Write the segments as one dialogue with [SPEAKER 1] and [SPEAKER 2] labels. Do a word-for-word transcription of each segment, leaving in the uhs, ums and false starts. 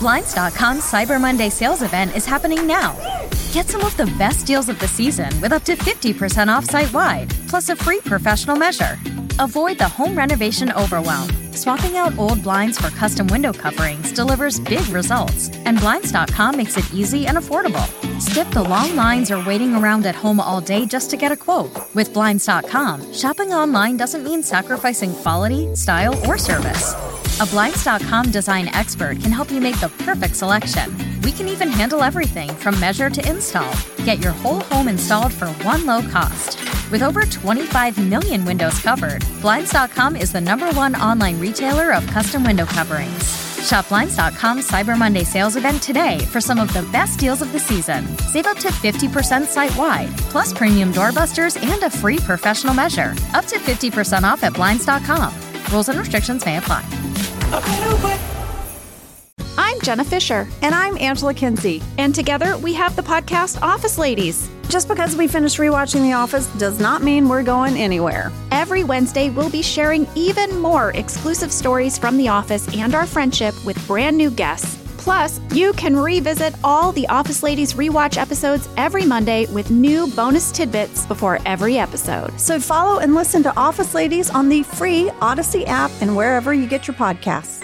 [SPEAKER 1] Blinds dot com's Cyber Monday sales event is happening now. Get some of the best deals of the season with up to fifty percent off site-wide, plus a free professional measure. Avoid the home renovation overwhelm. Swapping out old blinds for custom window coverings delivers big results, and Blinds dot com makes it easy and affordable. Skip the long lines or waiting around at home all day just to get a quote. With Blinds dot com, shopping online doesn't mean sacrificing quality, style, or service. A Blinds dot com design expert can help you make the perfect selection. We can even handle everything from measure to install. Get your whole home installed for one low cost. With over twenty-five million windows covered, Blinds dot com is the number one online retailer of custom window coverings. Shop Blinds dot com's Cyber Monday sales event today for some of the best deals of the season. Save up to fifty percent site-wide, plus premium doorbusters and a free professional measure. Up to fifty percent off at Blinds dot com. Rules and restrictions may apply.
[SPEAKER 2] I'm Jenna Fisher.
[SPEAKER 3] And I'm Angela Kinsey.
[SPEAKER 2] And together we have the podcast Office Ladies.
[SPEAKER 3] Just because we finished rewatching The Office does not mean we're going anywhere.
[SPEAKER 2] Every Wednesday, we'll be sharing even more exclusive stories from The Office and our friendship with brand new guests. Plus, you can revisit all the Office Ladies rewatch episodes every Monday with new bonus tidbits before every episode.
[SPEAKER 3] So follow and listen to Office Ladies on the free Odyssey app and wherever you get your podcasts.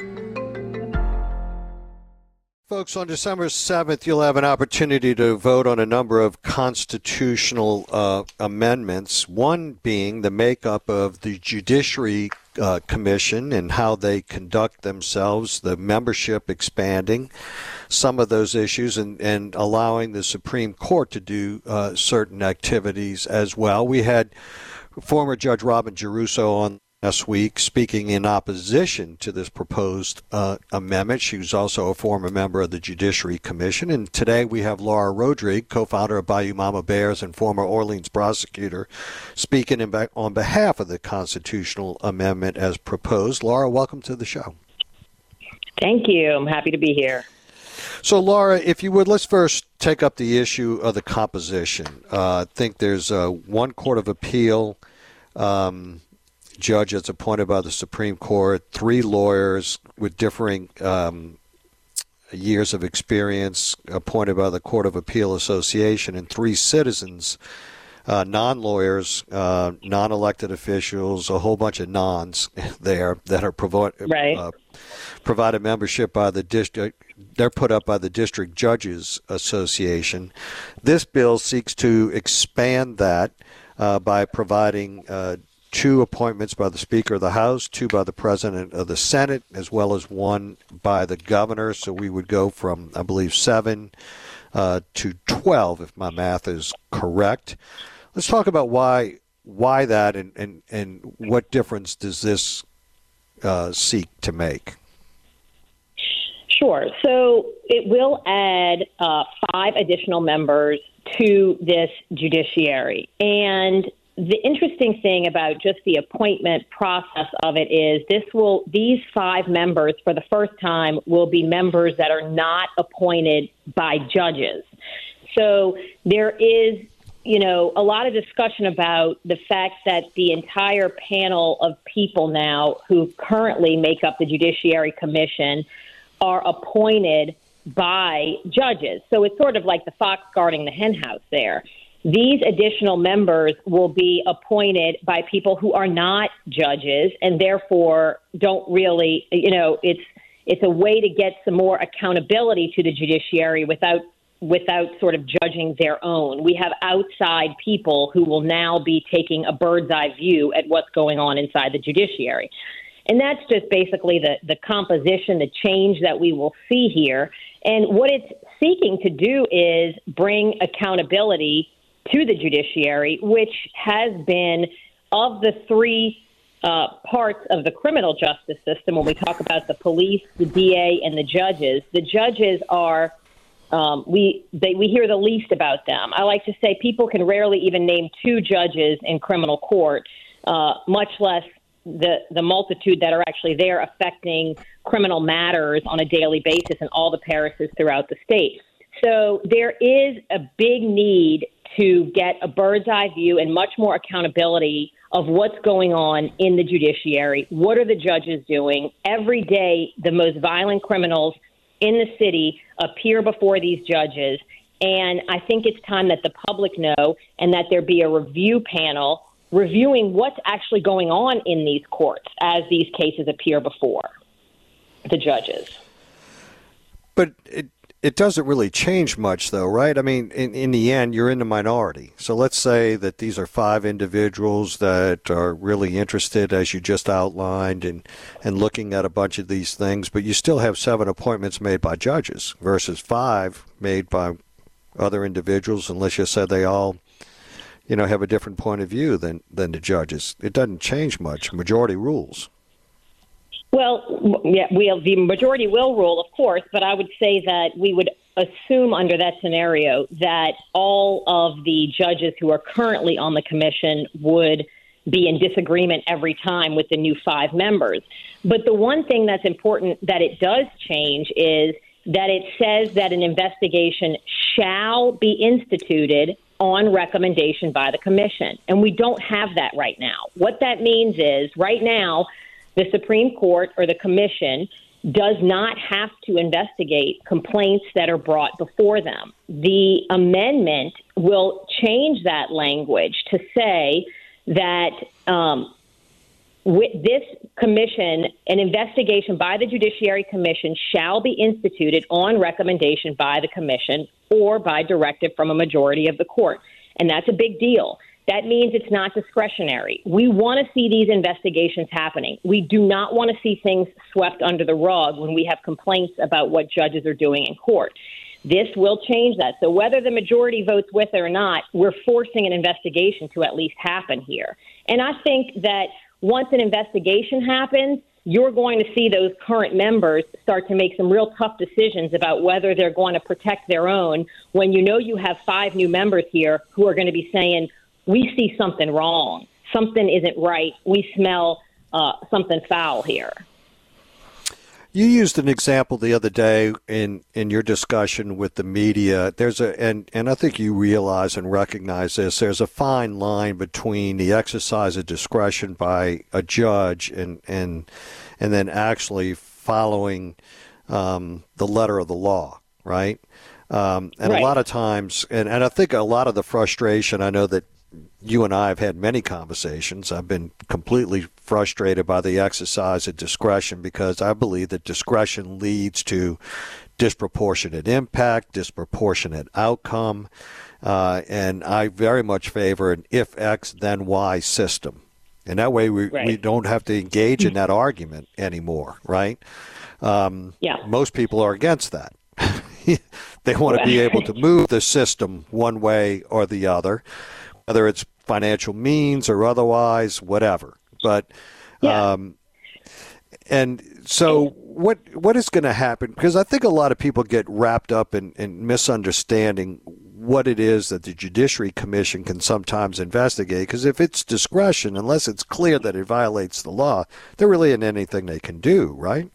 [SPEAKER 4] Folks, on December seventh, you'll have an opportunity to vote on a number of constitutional uh, amendments, one being the makeup of the Judiciary uh, Commission and how they conduct themselves, the membership expanding, some of those issues, and, and allowing the Supreme Court to do uh, certain activities as well. We had former Judge Robin Geruso on last week speaking in opposition to this proposed uh, amendment. She was also a former member of the Judiciary Commission. And today we have Laura Rodrigue, co-founder of Bayou Mama Bears and former Orleans prosecutor, speaking in be- on behalf of the constitutional amendment as proposed. Laura, welcome to the show.
[SPEAKER 5] Thank you. I'm happy to be here.
[SPEAKER 4] So, Laura, if you would, let's first take up the issue of the composition. Uh, I think there's uh, one court of appeal um, judge that's appointed by the Supreme Court, three lawyers with differing um, years of experience appointed by the Court of Appeal Association, and three citizens, uh, non-lawyers, uh, non-elected officials, a whole bunch of nons there that are provo-
[SPEAKER 5] right.
[SPEAKER 4] uh, provided membership by the district. They're put up by the District Judges Association. This bill seeks to expand that uh, by providing uh, two appointments by the Speaker of the House, two by the President of the Senate, as well as one by the Governor. So we would go from, I believe, seven uh, to twelve, if my math is correct. Let's talk about why why that and, and, and what difference does this uh, seek to make?
[SPEAKER 5] Sure. So it will add uh, five additional members to this judiciary. And the interesting thing about just the appointment process of it is this will these five members for the first time will be members that are not appointed by judges. So there is, you know, a lot of discussion about the fact that the entire panel of people now who currently make up the Judiciary Commission are appointed by judges. So it's sort of like the fox guarding the hen house there. These additional members will be appointed by people who are not judges and therefore don't really, you know, it's it's a way to get some more accountability to the judiciary without without sort of judging their own. We have outside people who will now be taking a bird's eye view at what's going on inside the judiciary. And that's just basically the, the composition, the change that we will see here. And what it's seeking to do is bring accountability to the judiciary, which has been, of the three uh, parts of the criminal justice system, when we talk about the police, the D A, and the judges, the judges are, um, we they, we hear the least about them. I like to say people can rarely even name two judges in criminal court, uh, much less the, the multitude that are actually there affecting criminal matters on a daily basis in all the parishes throughout the state. So there is a big need to get a bird's eye view and much more accountability of what's going on in the judiciary. What are the judges doing? Every day, the most violent criminals in the city appear before these judges. And I think it's time that the public know and that there be a review panel reviewing what's actually going on in these courts as these cases appear before the judges.
[SPEAKER 4] But it it doesn't really change much, though, right? I mean, in, in the end, you're in the minority. So let's say that these are five individuals that are really interested, as you just outlined, in, and looking at a bunch of these things, but you still have seven appointments made by judges versus five made by other individuals, unless you said they all, you know, have a different point of view than, than the judges. It doesn't change much. Majority rules.
[SPEAKER 5] Well, yeah, we'll, the majority will rule, of course, but I would say that we would assume under that scenario that all of the judges who are currently on the commission would be in disagreement every time with the new five members. But the one thing that's important that it does change is that it says that an investigation shall be instituted on recommendation by the commission. And we don't have that right now. What that means is right now, the Supreme Court or the commission does not have to investigate complaints that are brought before them. The amendment will change that language to say that um, with this commission, an investigation by the Judiciary Commission shall be instituted on recommendation by the commission or by directive from a majority of the court. And that's a big deal. That means it's not discretionary. We want to see these investigations happening. We do not want to see things swept under the rug when we have complaints about what judges are doing in court. This will change that. So whether the majority votes with it or not, we're forcing an investigation to at least happen here. And I think that once an investigation happens, you're going to see those current members start to make some real tough decisions about whether they're going to protect their own when you know you have five new members here who are going to be saying, we see something wrong. Something isn't right. We smell uh, something foul here.
[SPEAKER 4] You used an example the other day in, in your discussion with the media. There's a and, and I think you realize and recognize this. There's a fine line between the exercise of discretion by a judge and and and then actually following um, the letter of the law, right? Um, and right. a lot of times, and, and I think a lot of the frustration, I know that you and I have had many conversations. I've been completely frustrated by the exercise of discretion because I believe that discretion leads to disproportionate impact, disproportionate outcome, uh, and I very much favor an if X, then Y system. And that way we, right. we don't have to engage in that argument anymore, right? Um,
[SPEAKER 5] yeah.
[SPEAKER 4] Most people are against that. They want to be able to move the system one way or the other, whether it's financial means or otherwise, whatever. But,
[SPEAKER 5] yeah.
[SPEAKER 4] um, and so what what is going to happen? Because I think a lot of people get wrapped up in, in misunderstanding what it is that the Judiciary Commission can sometimes investigate. Because if it's discretion, unless it's clear that it violates the law, there really isn't anything they can do, right?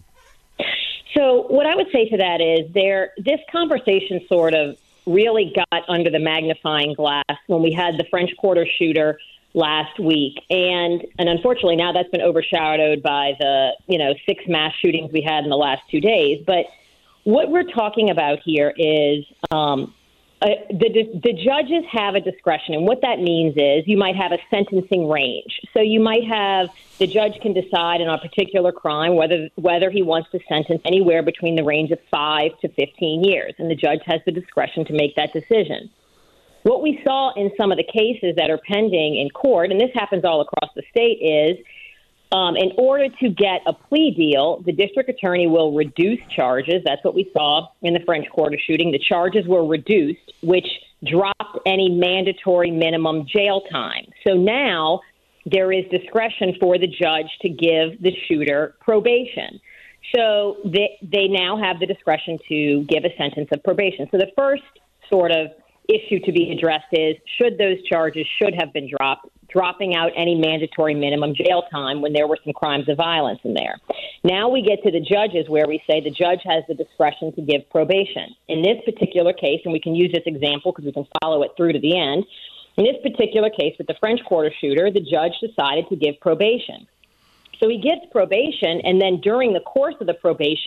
[SPEAKER 5] So what I would say to that is there. This conversation sort of really got under the magnifying glass when we had the French Quarter shooter last week. And and unfortunately now that's been overshadowed by the, you know, six mass shootings we had in the last two days. But what we're talking about here is um, uh, the, the judges have a discretion. And what that means is you might have a sentencing range. So you might have the judge can decide on a particular crime whether whether he wants to sentence anywhere between the range of five to fifteen years. And the judge has the discretion to make that decision. What we saw in some of the cases that are pending in court, and this happens all across the state, is um, in order to get a plea deal, the district attorney will reduce charges. That's what we saw in the French Quarter shooting. The charges were reduced, which dropped any mandatory minimum jail time. So now there is discretion for the judge to give the shooter probation. So they, they now have the discretion to give a sentence of probation. So the first sort of issue to be addressed is should those charges should have been dropped, dropping out any mandatory minimum jail time when there were some crimes of violence in there. Now we get to the judges where we say the judge has the discretion to give probation. In this particular case, and we can use this example because we can follow it through to the end, in this particular case with the French Quarter shooter, the judge decided to give probation. So he gives probation, and then during the course of the probation,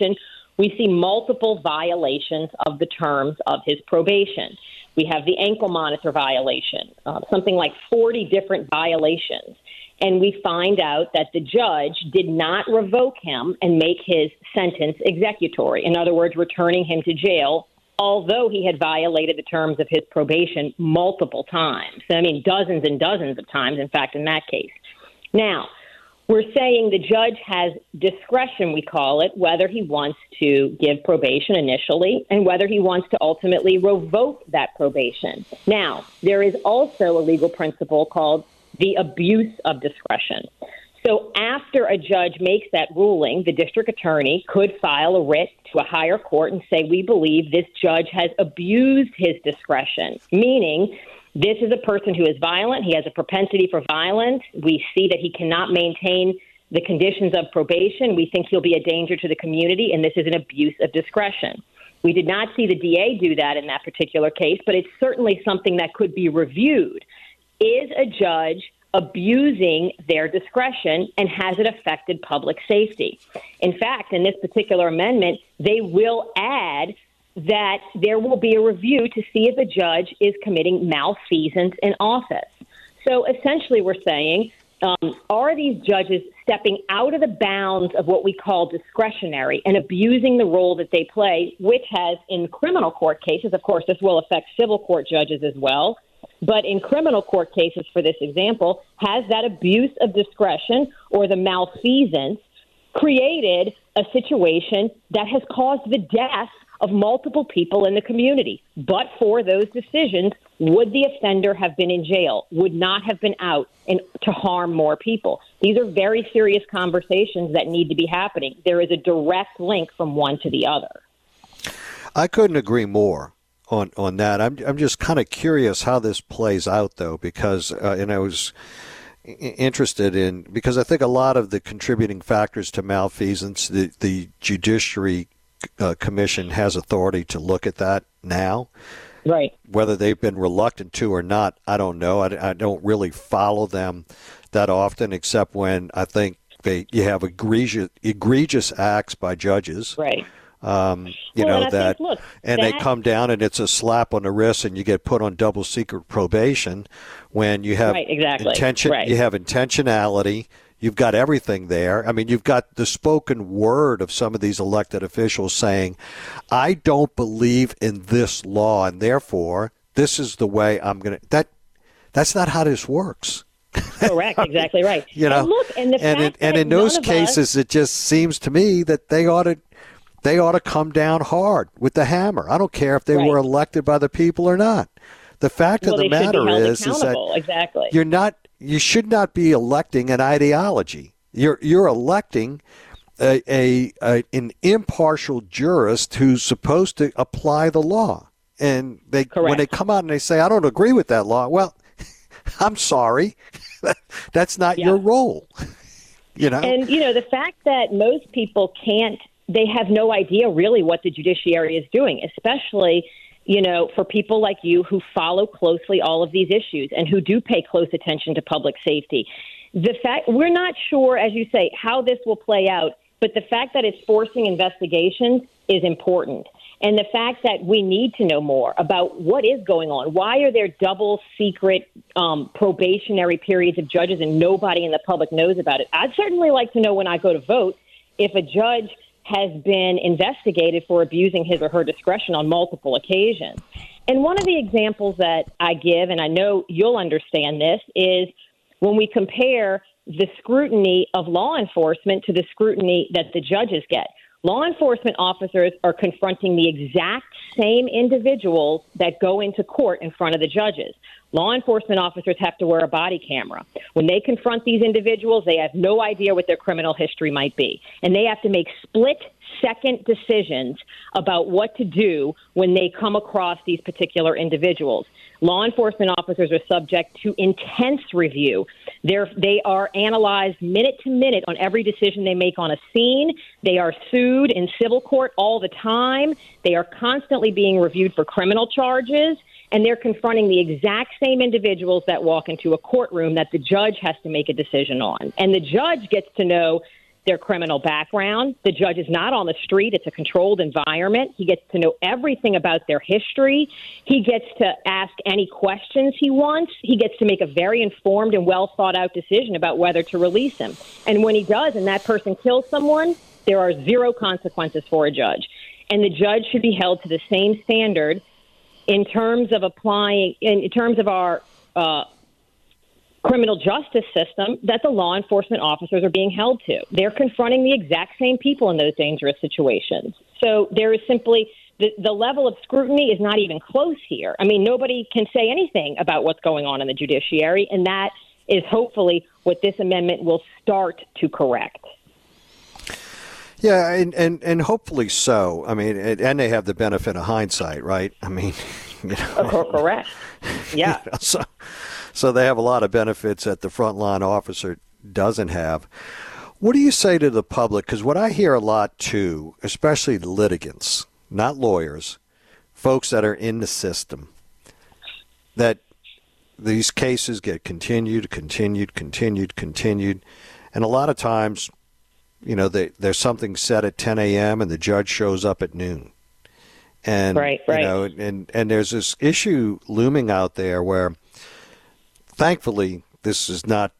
[SPEAKER 5] we see multiple violations of the terms of his probation. We have the ankle monitor violation, uh, something like forty different violations. And we find out that the judge did not revoke him and make his sentence executory. In other words, returning him to jail, although he had violated the terms of his probation multiple times. I mean, dozens and dozens of times, in fact, in that case. Now, we're saying the judge has discretion, we call it, whether he wants to give probation initially and whether he wants to ultimately revoke that probation. Now, there is also a legal principle called the abuse of discretion. So after a judge makes that ruling, the district attorney could file a writ to a higher court and say, we believe this judge has abused his discretion, meaning this is a person who is violent. He has a propensity for violence. We see that he cannot maintain the conditions of probation. We think he'll be a danger to the community, and this is an abuse of discretion. We did not see the D A do that in that particular case, but it's certainly something that could be reviewed. Is a judge abusing their discretion, and has it affected public safety? In fact, in this particular amendment, they will add that there will be a review to see if a judge is committing malfeasance in office. So essentially we're saying, um, are these judges stepping out of the bounds of what we call discretionary and abusing the role that they play, which has in criminal court cases, of course, this will affect civil court judges as well, but in criminal court cases, for this example, has that abuse of discretion or the malfeasance created a situation that has caused the death of multiple people in the community? But for those decisions, would the offender have been in jail, would not have been out and to harm more people? These are very serious conversations that need to be happening. There is a direct link from one to the other.
[SPEAKER 4] I couldn't agree more on, on that. I'm I'm just kind of curious how this plays out, though, because, uh, and I was interested in, because I think a lot of the contributing factors to malfeasance, the, the Judiciary uh, Commission has authority to look at that now.
[SPEAKER 5] Right.
[SPEAKER 4] Whether they've been reluctant to or not, I don't know. I, I don't really follow them that often, except when I think they you have egregious, egregious acts by judges.
[SPEAKER 5] Right.
[SPEAKER 4] Um, you
[SPEAKER 5] well,
[SPEAKER 4] know,
[SPEAKER 5] and
[SPEAKER 4] that,
[SPEAKER 5] think, look,
[SPEAKER 4] and
[SPEAKER 5] that,
[SPEAKER 4] they come down and it's a slap on the wrist and you get put on double secret probation when you have
[SPEAKER 5] right, exactly.
[SPEAKER 4] intention,
[SPEAKER 5] right.
[SPEAKER 4] you have intentionality. You've got everything there. I mean, you've got the spoken word of some of these elected officials saying, I don't believe in this law, and therefore this is the way I'm going to. That That's not how this works.
[SPEAKER 5] Correct, exactly right.
[SPEAKER 4] You know,
[SPEAKER 5] and look, and, the
[SPEAKER 4] and,
[SPEAKER 5] fact
[SPEAKER 4] in, and
[SPEAKER 5] that
[SPEAKER 4] in those cases,
[SPEAKER 5] us,
[SPEAKER 4] it just seems to me that they ought to they ought to come down hard with the hammer. I don't care if they
[SPEAKER 5] right.
[SPEAKER 4] were elected by the people or not. The fact
[SPEAKER 5] well,
[SPEAKER 4] of the matter is, is that
[SPEAKER 5] exactly.
[SPEAKER 4] you're not. You should not be electing an ideology. You're you're electing a, a, a an impartial jurist who's supposed to apply the law. And they
[SPEAKER 5] Correct.
[SPEAKER 4] when they come out and they say, I don't agree with that law, well, I'm sorry. That's not yeah. your role. You know?
[SPEAKER 5] And, you know, the fact that most people can't, they have no idea really what the judiciary is doing, especially, you know, for people like you who follow closely all of these issues and who do pay close attention to public safety. The fact we're not sure, as you say, how this will play out, but the fact that it's forcing investigations is important. And the fact that we need to know more about what is going on. Why are there double secret um, probationary periods of judges and nobody in the public knows about it? I'd certainly like to know when I go to vote if a judge has been investigated for abusing his or her discretion on multiple occasions. And one of the examples that I give, and I know you'll understand this, is when we compare the scrutiny of law enforcement to the scrutiny that the judges get. Law enforcement officers are confronting the exact same individuals that go into court in front of the judges. Law enforcement officers have to wear a body camera. When they confront these individuals, they have no idea what their criminal history might be. And they have to make split-second decisions about what to do when they come across these particular individuals. Law enforcement officers are subject to intense review. They're, they are analyzed minute to minute on every decision they make on a scene. They are sued in civil court all the time. They are constantly being reviewed for criminal charges. And they're confronting the exact same individuals that walk into a courtroom that the judge has to make a decision on. And the judge gets to know their criminal background. The judge is not on the street. It's a controlled environment. He gets to know everything about their history. He gets to ask any questions he wants. He gets to make a very informed and well thought out decision about whether to release him. And when he does and that person kills someone, there are zero consequences for a judge. And the judge should be held to the same standard in terms of applying, in terms of our uh, criminal justice system that the law enforcement officers are being held to. They're confronting the exact same people in those dangerous situations. So there is simply the, the level of scrutiny is not even close here. I mean, nobody can say anything about what's going on in the judiciary, and that is hopefully what this amendment will start to correct.
[SPEAKER 4] Yeah, and, and, and hopefully so. I mean, and, and they have the benefit of hindsight, right? I mean, you know.
[SPEAKER 5] Correct. Yeah.
[SPEAKER 4] You know, so, so they have a lot of benefits that the frontline officer doesn't have. What do you say to the public? Because what I hear a lot, too, especially the litigants, not lawyers, folks that are in the system, that these cases get continued, continued, continued, continued, and a lot of times, you know, they, there's something said at ten a.m. and the judge shows up at noon. And,
[SPEAKER 5] right, right.
[SPEAKER 4] you know, and, and there's this issue looming out there where, thankfully, this is not,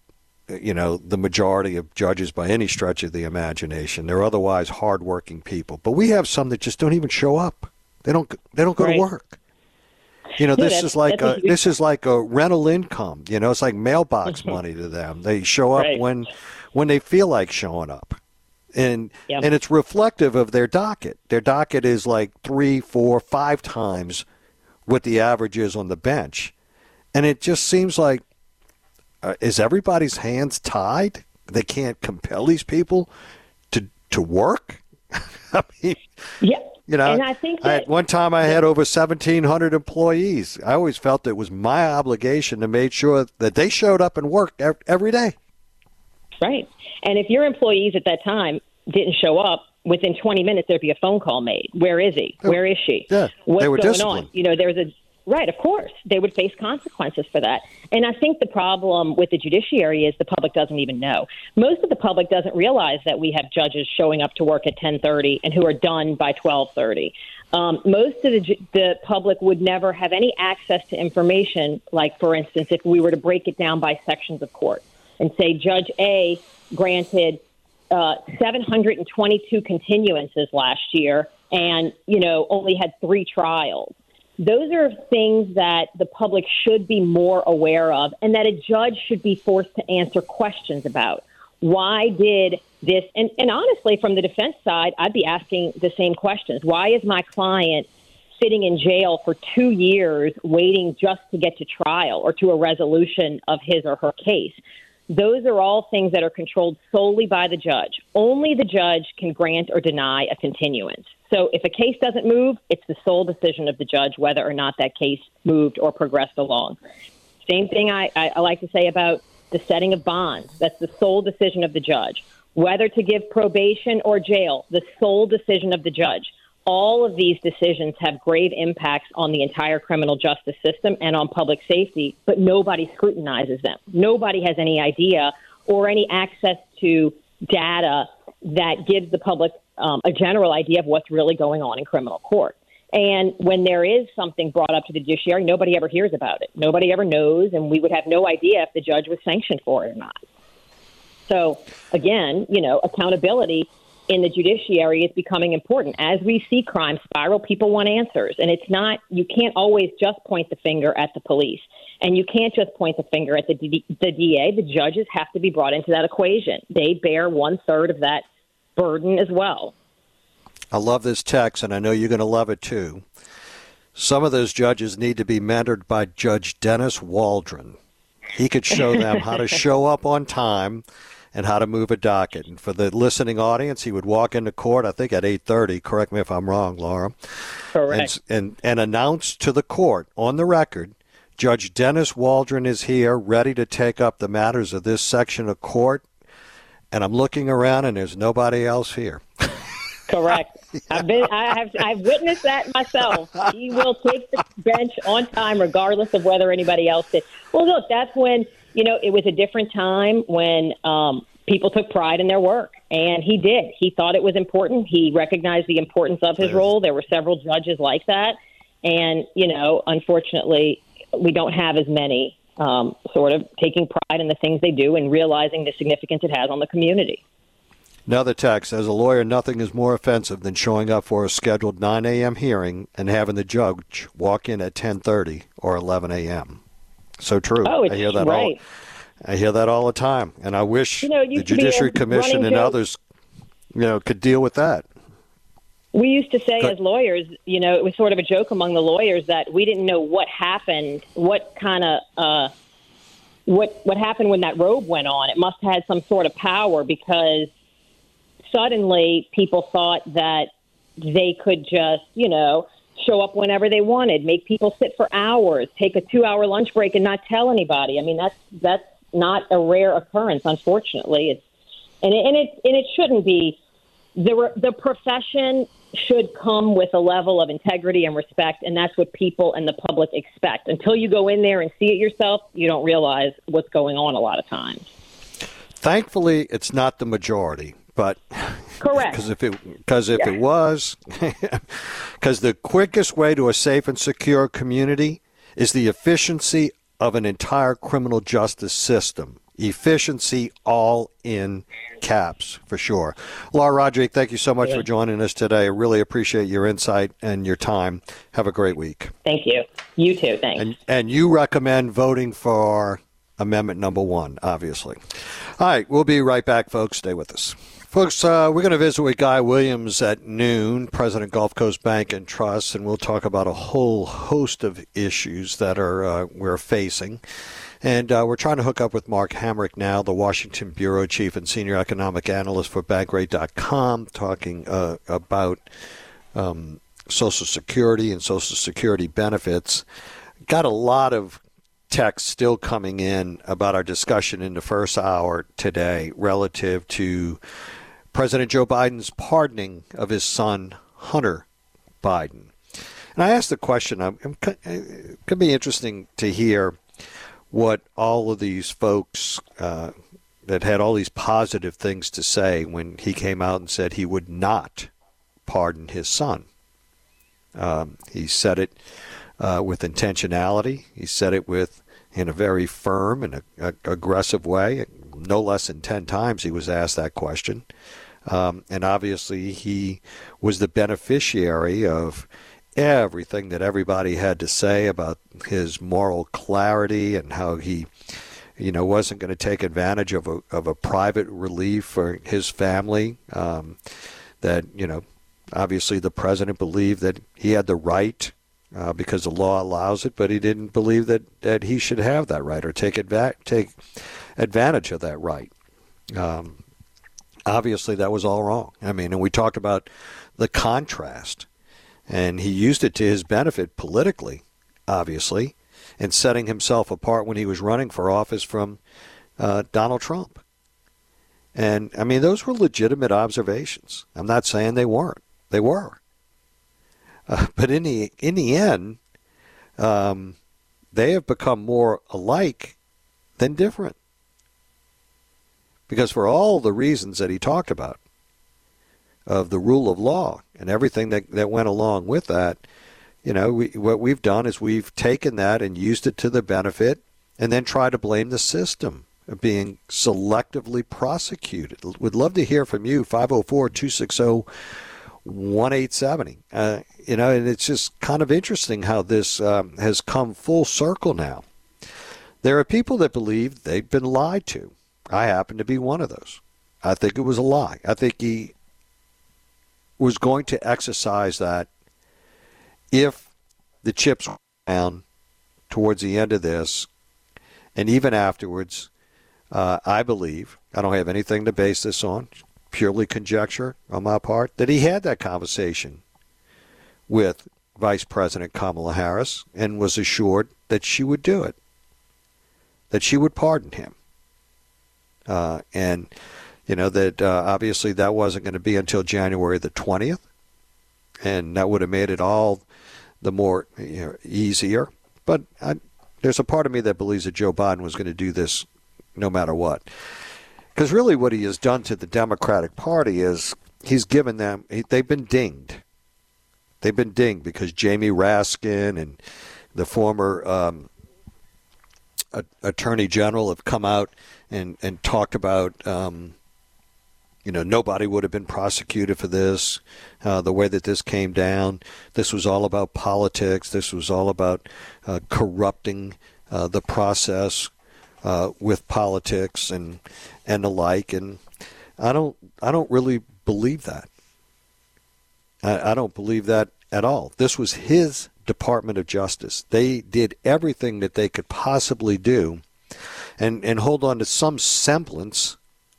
[SPEAKER 4] you know, the majority of judges by any stretch of the imagination. They're otherwise hardworking people. But we have some that just don't even show up. They don't, they don't go
[SPEAKER 5] right.
[SPEAKER 4] to work. You know,
[SPEAKER 5] No,
[SPEAKER 4] this is like a,
[SPEAKER 5] a
[SPEAKER 4] this is like a rental income. You know, it's like mailbox money to them. They show up
[SPEAKER 5] right.
[SPEAKER 4] when when they feel like showing up, and
[SPEAKER 5] yep.
[SPEAKER 4] and it's reflective of their docket. Their docket is like three, four, five times what the average is on the bench, and it just seems like uh, is everybody's hands tied? They can't compel these people to to work. I mean,
[SPEAKER 5] yeah.
[SPEAKER 4] You know,
[SPEAKER 5] and I think that,
[SPEAKER 4] at one time I had over seventeen hundred employees. I always felt it was my obligation to make sure that they showed up and worked every day.
[SPEAKER 5] Right. And if your employees at that time didn't show up, within twenty minutes there'd be a phone call made. Where is he? Where is she?
[SPEAKER 4] Yeah,
[SPEAKER 5] What's
[SPEAKER 4] they were
[SPEAKER 5] going
[SPEAKER 4] disciplined.
[SPEAKER 5] on? You know, there's a right, of course. They would face consequences for that. And I think the problem with the judiciary is the public doesn't even know. Most of the public doesn't realize that we have judges showing up to work at ten thirty and who are done by twelve thirty. Um, most of the, the public would never have any access to information, like, for instance, if we were to break it down by sections of court and say Judge A granted uh, seven hundred twenty-two continuances last year and, you know, only had three trials. Those are things that the public should be more aware of and that a judge should be forced to answer questions about. Why did this? And, and honestly, from the defense side, I'd be asking the same questions. Why is my client sitting in jail for two years waiting just to get to trial or to a resolution of his or her case? Those are all things that are controlled solely by the judge. Only the judge can grant or deny a continuance. So if a case doesn't move, it's the sole decision of the judge whether or not that case moved or progressed along. Same thing I, I, I like to say about the setting of bonds. That's the sole decision of the judge. Whether to give probation or jail, the sole decision of the judge. All of these decisions have grave impacts on the entire criminal justice system and on public safety, but nobody scrutinizes them. Nobody has any idea or any access to data that gives the public um, a general idea of what's really going on in criminal court. And when there is something brought up to the judiciary, nobody ever hears about it. Nobody ever knows, and we would have no idea if the judge was sanctioned for it or not. So, again, you know, accountability in the judiciary is becoming important. As we see crime spiral, people want answers. And it's not, you can't always just point the finger at the police. And you can't just point the finger at the, D- the D A. The judges have to be brought into that equation. They bear one third of that burden as well.
[SPEAKER 4] I love this text, and I know you're going to love it too. Some of those judges need to be mentored by Judge Dennis Waldron. He could show them how to show up on time and how to move a docket. And for the listening audience, he would walk into court, I think at eight thirty, correct me if I'm wrong, Laura.
[SPEAKER 5] Correct.
[SPEAKER 4] And, and, and announce to the court on the record, Judge Dennis Waldron is here, ready to take up the matters of this section of court. And I'm looking around, and there's nobody else here.
[SPEAKER 5] Correct. I've been, I have, I've witnessed that myself. He will take the bench on time, regardless of whether anybody else did. Well, look, that's when, you know, it was a different time when um, people took pride in their work, and he did. He thought it was important. He recognized the importance of his role. There were several judges like that, and, you know, unfortunately, we don't have as many um, sort of taking pride in the things they do and realizing the significance it has on the community.
[SPEAKER 4] Another text, as a lawyer, nothing is more offensive than showing up for a scheduled nine a.m. hearing and having the judge walk in at ten thirty or eleven a.m. So true.
[SPEAKER 5] Oh, it's
[SPEAKER 4] I hear that
[SPEAKER 5] right.
[SPEAKER 4] all. I hear that all the time, and I wish
[SPEAKER 5] you know,
[SPEAKER 4] the Judiciary Commission and joke. others, you know, could deal with that.
[SPEAKER 5] We used to say
[SPEAKER 4] Good.
[SPEAKER 5] as lawyers, you know, it was sort of a joke among the lawyers that we didn't know what happened, what kind of, uh, what what happened when that robe went on. It must have had some sort of power, because suddenly people thought that they could just, you know, show up whenever they wanted, make people sit for hours, take a two-hour lunch break and not tell anybody. I mean, that's that's not a rare occurrence, unfortunately. It's and it and it and it shouldn't be. The the profession should come with a level of integrity and respect, and that's what people and the public expect. Until you go in there and see it yourself, you don't realize what's going on a lot of times.
[SPEAKER 4] Thankfully, it's not the majority, but
[SPEAKER 5] correct.
[SPEAKER 4] Because if it because if
[SPEAKER 5] yeah.
[SPEAKER 4] it was, because the quickest way to a safe and secure community is the efficiency of an entire criminal justice system. Efficiency, all in caps, for sure. Laura Roderick, thank you so much yeah. for joining us today. I really appreciate your insight and your time. Have a great week.
[SPEAKER 5] Thank you. You too. Thanks.
[SPEAKER 4] And, and you recommend voting for amendment number one, obviously. All right, we'll be right back, folks. Stay with us. Folks, uh, we're going to visit with Guy Williams at noon, President Gulf Coast Bank and Trust, and we'll talk about a whole host of issues that are uh, we're facing. And uh, we're trying to hook up with Mark Hamrick now, the Washington Bureau Chief and Senior Economic Analyst for Bankrate dot com, talking uh, about um, Social Security and Social Security benefits. Got a lot of text still coming in about our discussion in the first hour today relative to President Joe Biden's pardoning of his son, Hunter Biden. And I asked the question, I'm, I'm, it could be interesting to hear what all of these folks uh, that had all these positive things to say when he came out and said he would not pardon his son. Um, he said it uh, with intentionality. He said it with in a very firm and a, a, aggressive way. No less than ten times he was asked that question. Um, and obviously he was the beneficiary of everything that everybody had to say about his moral clarity and how he, you know, wasn't going to take advantage of a of a private relief for his family. Um, that, you know, obviously the president believed that he had the right uh, because the law allows it, but he didn't believe that, that he should have that right or take adva- take advantage of that right. Um, obviously that was all wrong. I mean, and we talked about the contrast. And he used it to his benefit politically, obviously, and setting himself apart when he was running for office from uh, Donald Trump. And, I mean, those were legitimate observations. I'm not saying they weren't. They were. Uh, but in the, in the end, um, they have become more alike than different. Because for all the reasons that he talked about, of the rule of law and everything that, that went along with that, you know, we, what we've done is we've taken that and used it to the benefit and then tried to blame the system of being selectively prosecuted. Would love to hear from you, five oh four, two six oh, one eight seven oh. Uh, you know, and it's just kind of interesting how this um, has come full circle now. There are people that believe they've been lied to. I happen to be one of those. I think it was a lie. I think he was going to exercise that if the chips were down towards the end of this, and even afterwards, uh, I believe, I don't have anything to base this on, purely conjecture on my part, that he had that conversation with Vice President Kamala Harris and was assured that she would do it, that she would pardon him. Uh, and You know, that uh, obviously that wasn't going to be until January the twentieth, and that would have made it all the more you know, easier. But I, there's a part of me that believes that Joe Biden was going to do this no matter what. Because really what he has done to the Democratic Party is he's given them, they've been dinged. They've been dinged because Jamie Raskin and the former um, Attorney General have come out and, and talked about, um, you know, nobody would have been prosecuted for this, uh, the way that this came down. This was all about politics. This was all about uh, corrupting uh, the process uh, with politics and and the like. And I don't, I don't really believe that. I, I don't believe that at all. This was his Department of Justice. They did everything that they could possibly do and, and hold on to some semblance,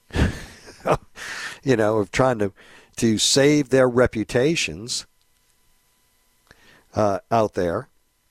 [SPEAKER 4] you know, of trying to, to save their reputations uh, out there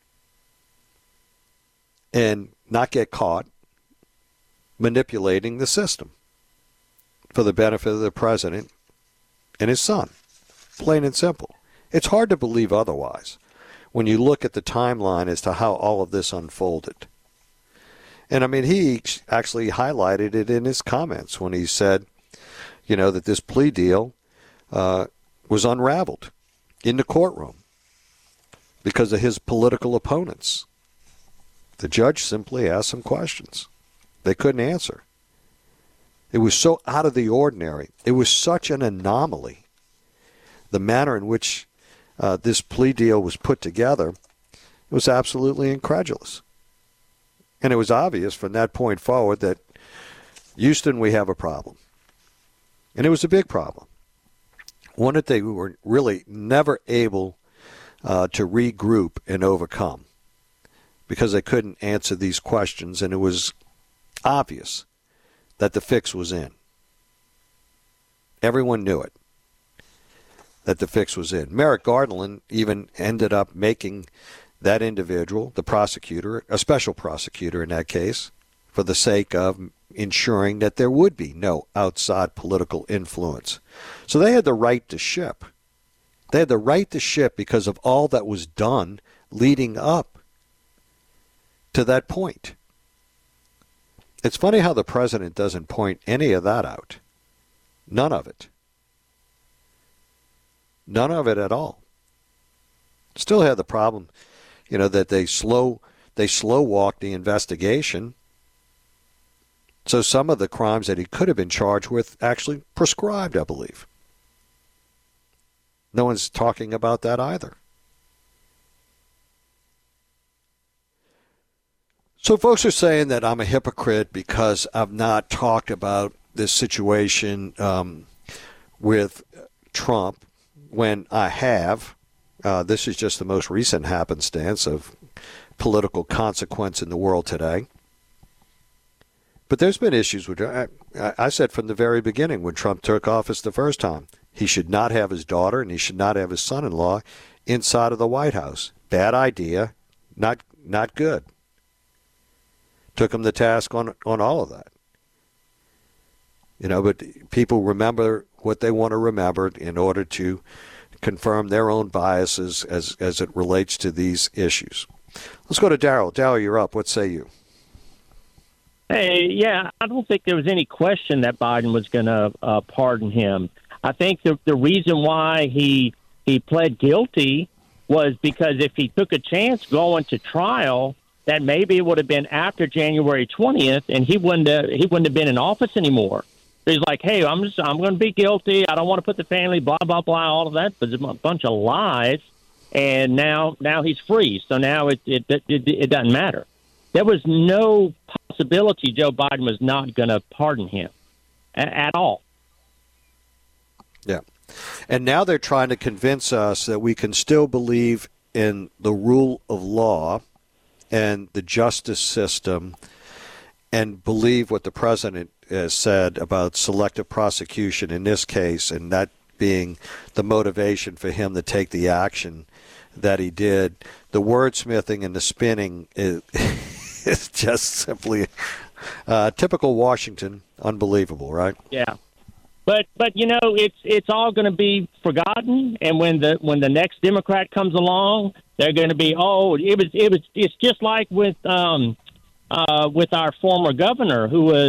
[SPEAKER 4] and not get caught manipulating the system for the benefit of the president and his son. Plain and simple. It's hard to believe otherwise when you look at the timeline as to how all of this unfolded. And, I mean, he actually highlighted it in his comments when he said, you know, that this plea deal uh, was unraveled in the courtroom because of his political opponents. The judge simply asked some questions they couldn't answer. It was so out of the ordinary. It was such an anomaly. The manner in which uh, this plea deal was put together, it was absolutely incredulous. And it was obvious from that point forward that, Houston, we have a problem. And it was a big problem. One that they were really never able uh, to regroup and overcome because they couldn't answer these questions, and it was obvious that the fix was in. Everyone knew it, that the fix was in. Merrick Garland even ended up making that individual, the prosecutor, a special prosecutor in that case, for the sake of ensuring that there would be no outside political influence. So they had the right to ship. They had the right to ship because of all that was done leading up to that point. It's funny how the president doesn't point any of that out. None of it. None of it at all. Still had the problem, you know, that they slow they slow walked the investigation. So some of the crimes that he could have been charged with actually prescribed, I believe. No one's talking about that either. So folks are saying that I'm a hypocrite because I've not talked about this situation um, with Trump when I have. Uh, this is just the most recent happenstance of political consequence in the world today. But there's been issues with I, I said from the very beginning when Trump took office the first time, he should not have his daughter and he should not have his son-in-law inside of the White House. Bad idea. Not not good. Took him to task on, on all of that. You know, but people remember what they want to remember in order to confirm their own biases as, as it relates to these issues. Let's go to Daryl. Daryl, you're up. What say you?
[SPEAKER 6] Hey, yeah, I don't think there was any question that Biden was going to uh, pardon him. I think the the reason why he he pled guilty was because if he took a chance going to trial, that maybe it would have been after January twentieth, and he wouldn't have, he wouldn't have been in office anymore. He's like, hey, I'm just I'm going to be guilty. I don't want to put the family, blah blah blah, all of that, but it's a bunch of lies. And now now he's free, so now it it it, it, it doesn't matter. There was no possibility Joe Biden was not going to pardon him at, at all.
[SPEAKER 4] Yeah. And now they're trying to convince us that we can still believe in the rule of law and the justice system and believe what the president has said about selective prosecution in this case, and that being the motivation for him to take the action that he did. The wordsmithing and the spinning is, is just simply uh, typical Washington, unbelievable, right?
[SPEAKER 6] Yeah. But but you know it's it's all going to be forgotten, and when the when the next Democrat comes along, they're going to be oh it was it was it's just like with um uh with our former governor who was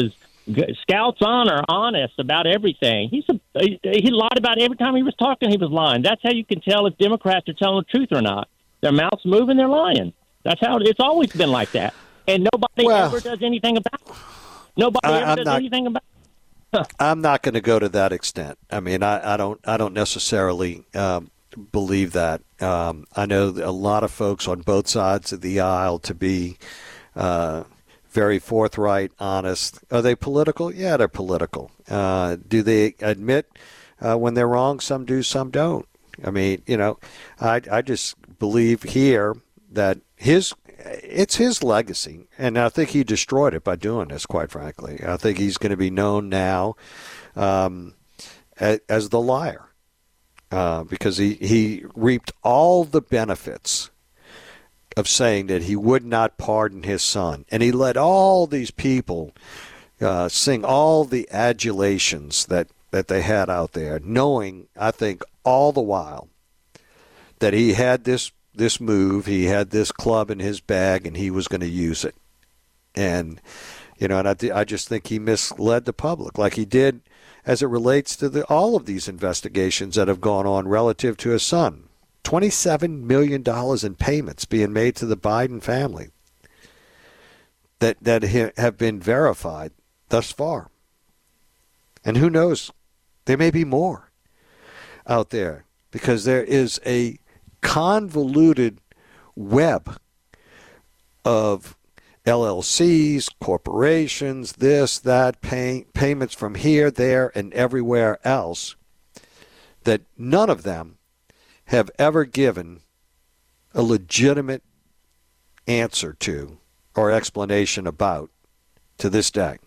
[SPEAKER 6] Scouts on are honest about everything. He's a, he, he lied about every time he was talking. He was lying. That's how you can tell if Democrats are telling the truth or not. Their mouths moving, they're lying. That's how it's always been like that. And nobody
[SPEAKER 4] well,
[SPEAKER 6] ever does anything about it. Nobody
[SPEAKER 4] I,
[SPEAKER 6] ever
[SPEAKER 4] I'm
[SPEAKER 6] does
[SPEAKER 4] not,
[SPEAKER 6] anything about it.
[SPEAKER 4] I'm not going to go to that extent. I mean, I, I don't. I don't necessarily um, believe that. Um, I know a lot of folks on both sides of the aisle to be uh, very forthright, honest. Are they political? Yeah, they're political. Uh, do they admit uh, when they're wrong? Some do, some don't. I mean, you know, I I just believe here that his it's his legacy, and I think he destroyed it by doing this, quite frankly. I think he's going to be known now um, as, as the liar uh, because he, he reaped all the benefits of saying that he would not pardon his son. And he let all these people uh, sing all the adulations that, that they had out there, knowing, I think, all the while that he had this this move, he had this club in his bag, and he was going to use it. And, you know, and I, I just think he misled the public, like he did as it relates to the, all of these investigations that have gone on relative to his son. twenty-seven million dollars in payments being made to the Biden family that, that have been verified thus far. And who knows, there may be more out there, because there is a convoluted web of L L Cs, corporations, this, that, pay, payments from here, there, and everywhere else, that none of them have ever given a legitimate answer to or explanation about to this day.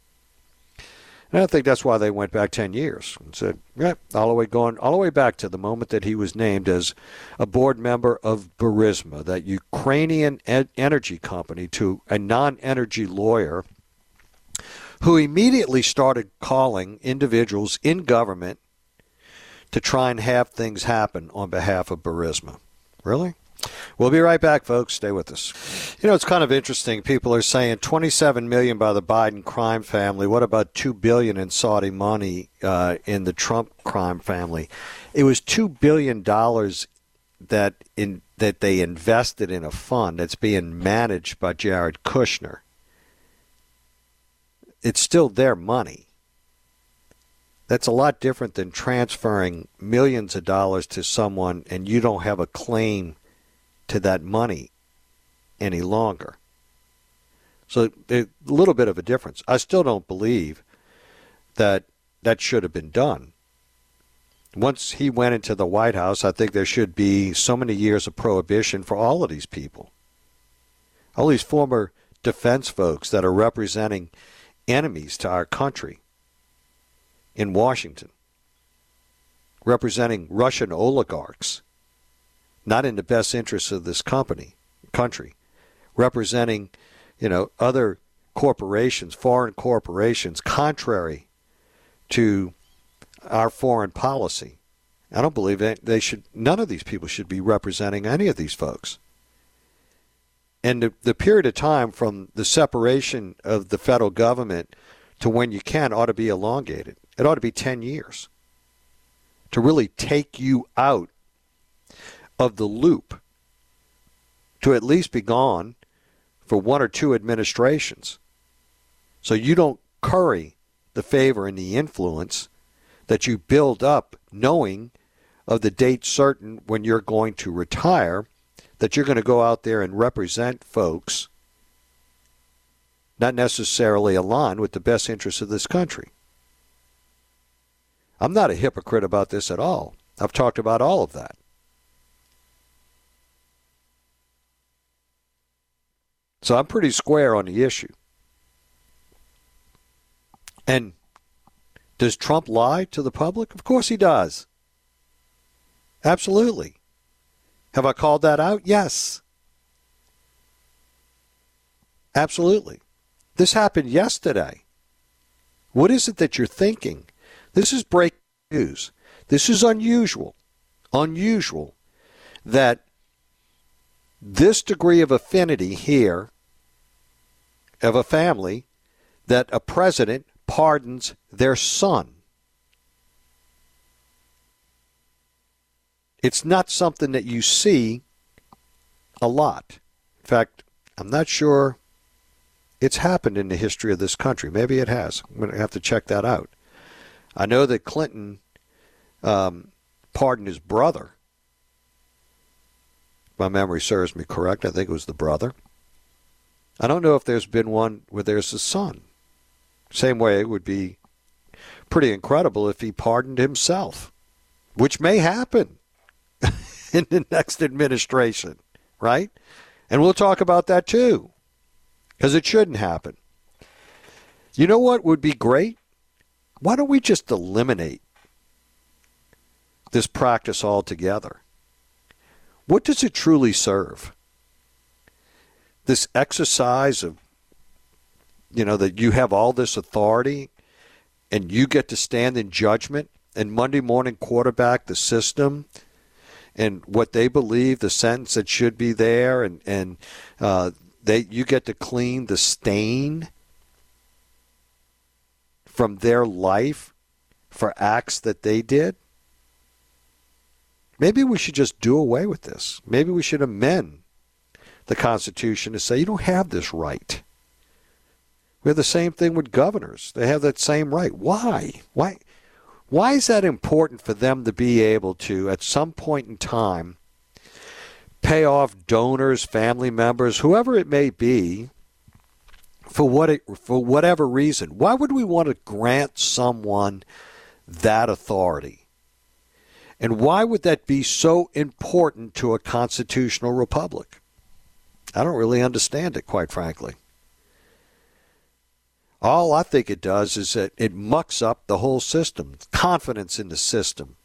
[SPEAKER 4] And I think that's why they went back ten years and said, yeah, all the way going, all the way back to the moment that he was named as a board member of Burisma, that Ukrainian ed- energy company, to a non-energy lawyer who immediately started calling individuals in government to try and have things happen on behalf of Burisma. Really? We'll be right back, folks. Stay with us. You know, it's kind of interesting. People are saying twenty-seven million dollars by the Biden crime family. What about two billion dollars in Saudi money uh, in the Trump crime family? It was two billion dollars that in that they invested in a fund that's being managed by Jared Kushner. It's still their money. That's a lot different than transferring millions of dollars to someone and you don't have a claim to that money any longer. So a little bit of a difference. I still don't believe that that should have been done. Once he went into the White House, I think there should be so many years of prohibition for all of these people. All these former defense folks that are representing enemies to our country in Washington, representing Russian oligarchs, not in the best interests of this company, country, representing, you know, other corporations, foreign corporations, contrary to our foreign policy. I don't believe that they should, none of these people should be representing any of these folks. And the, the period of time from the separation of the federal government to when you can ought to be elongated. It ought to be ten years to really take you out of the loop, to at least be gone for one or two administrations, so you don't curry the favor and the influence that you build up knowing of the date certain when you're going to retire, that you're going to go out there and represent folks not necessarily aligned with the best interests of this country. I'm not a hypocrite about this at all. I've talked about all of that. So I'm pretty square on the issue. And does Trump lie to the public? Of course he does. Absolutely. Have I called that out? Yes. Absolutely. This happened yesterday. What is it that you're thinking? This is breaking news. This is unusual. Unusual that this degree of affinity here of a family, that a president pardons their son. It's not something that you see a lot. In fact, I'm not sure it's happened in the history of this country. Maybe it has. I'm going to have to check that out. I know that Clinton um, pardoned his brother. If my memory serves me correct, I think it was the brother. I don't know if there's been one where there's a son. Same way it would be pretty incredible if he pardoned himself, which may happen in the next administration, right? And we'll talk about that too, because it shouldn't happen. You know what would be great? Why don't we just eliminate this practice altogether? What does it truly serve? This exercise of, you know, that you have all this authority and you get to stand in judgment and Monday morning quarterback the system and what they believe, the sentence that should be there, and, and uh, they you get to clean the stain from their life for acts that they did? Maybe we should just do away with this. Maybe we should amend the Constitution to say you don't have this right. We have the same thing with governors. They have that same right. Why? Why? Why is that important for them to be able to, at some point in time, pay off donors, family members, whoever it may be, for what it, for whatever reason? Why would we want to grant someone that authority? And why would that be so important to a constitutional republic? I don't really understand it, quite frankly. All I think it does is that it mucks up the whole system, confidence in the system,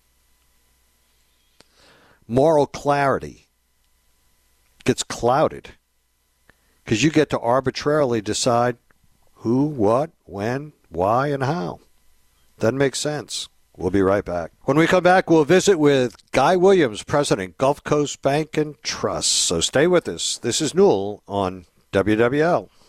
[SPEAKER 4] moral clarity gets clouded because you get to arbitrarily decide who, what, when, why, and how. Doesn't make sense. We'll be right back. When we come back, we'll visit with Guy Williams, President, Gulf Coast Bank and Trust. So stay with us. This is Newell on W W L.